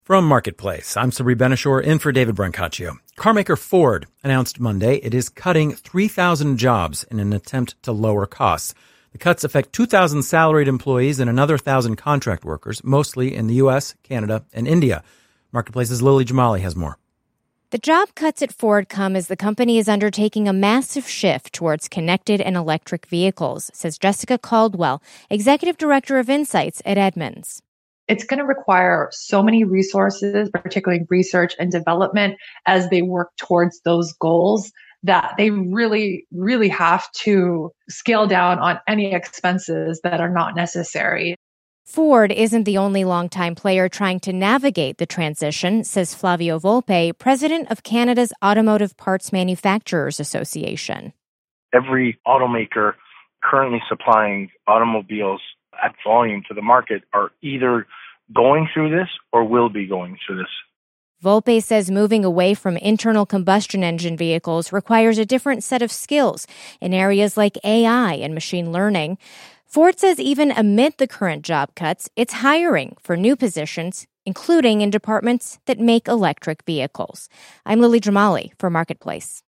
From Marketplace, I'm Sabri Benishore in for David Brancaccio. Carmaker Ford announced Monday it is cutting 3,000 jobs in an attempt to lower costs. The cuts affect 2,000 salaried employees and another 1,000 contract workers, mostly in the U.S., Canada, and India. Marketplace's Lily Jamali has more. The job cuts at Ford come as the company is undertaking a massive shift towards connected and electric vehicles, says Jessica Caldwell, Executive Director of Insights at Edmunds. It's going to require so many resources, particularly research and development, as they work towards those goals, that they really, really have to scale down on any expenses that are not necessary. Ford isn't the only longtime player trying to navigate the transition, says Flavio Volpe, president of Canada's Automotive Parts Manufacturers Association. Every automaker currently supplying automobiles at volume to the market are either going through this or will be going through this. Volpe says moving away from internal combustion engine vehicles requires a different set of skills in areas like AI and machine learning. Ford says even amid the current job cuts, it's hiring for new positions, including in departments that make electric vehicles. I'm Lily Jamali for Marketplace.